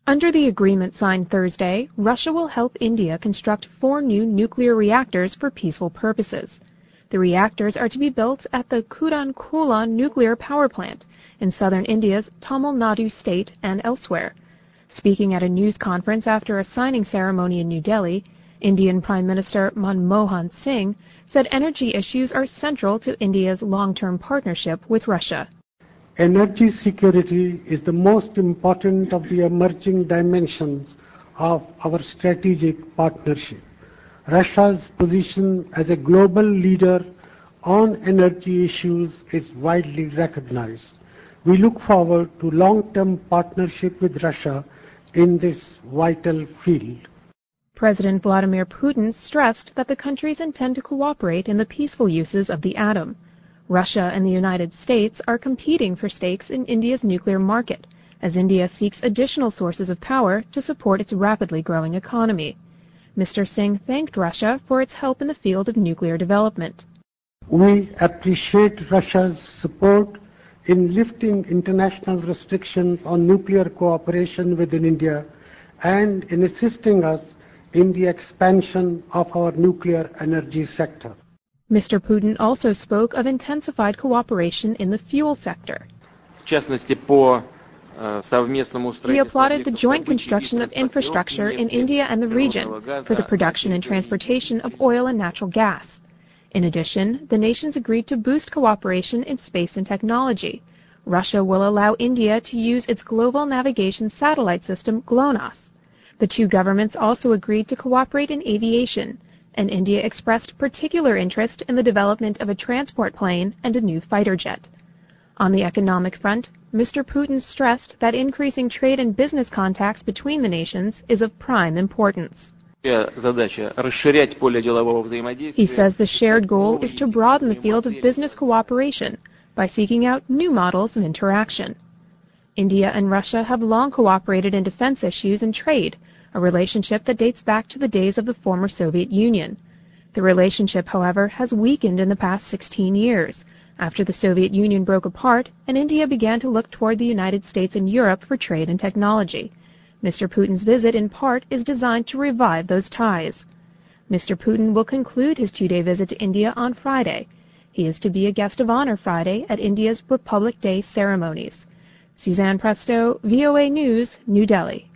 Under the agreement signed Thursday, Russia will help India construct 4 new nuclear reactors for peaceful purposes. The reactors are to be built at the Kudankulam nuclear power plant in southern India's Tamil Nadu state and elsewhere. Speaking at a news conference after a signing ceremony in New Delhi, Indian Prime Minister Manmohan Singh said energy issues are central to India's long-term partnership with Russia. Energy security is the most important of the emerging dimensions of our strategic partnership. Russia's position as a global leader on energy issues is widely recognized. We look forward to long-term partnership with Russia in this vital field. President Vladimir Putin stressed that the countries intend to cooperate in the peaceful uses of the atom. Russia and the United States are competing for stakes in India's nuclear market, as India seeks additional sources of power to support its rapidly growing economy. Mr. Singh thanked Russia for its help in the field of nuclear development. We appreciate Russia's support in lifting international restrictions on nuclear cooperation within India and in assisting us in the expansion of our nuclear energy sector. Mr. Putin also spoke of intensified cooperation in the fuel sector. He applauded the joint construction of infrastructure in India and the region for the production and transportation of oil and natural gas. In addition, the nations agreed to boost cooperation in space and technology. Russia will allow India to use its global navigation satellite system GLONASS. The two governments also agreed to cooperate in aviation, and India expressed particular interest in the development of a transport plane and a new fighter jet. On the economic front, Mr. Putin stressed that increasing trade and business contacts between the nations is of prime importance. He says the shared goal is to broaden the field of business cooperation by seeking out new models of interaction. India and Russia have long cooperated in defense issues and trade, a relationship that dates back to the days of the former Soviet Union. The relationship, however, has weakened in the past 16 years, after the Soviet Union broke apart and India began to look toward the United States and Europe for trade and technology. Mr. Putin's visit, in part, is designed to revive those ties. Mr. Putin will conclude his 2-day visit to India on Friday. He is to be a guest of honor Friday at India's Republic Day ceremonies. Suzanne Presto, VOA News, New Delhi.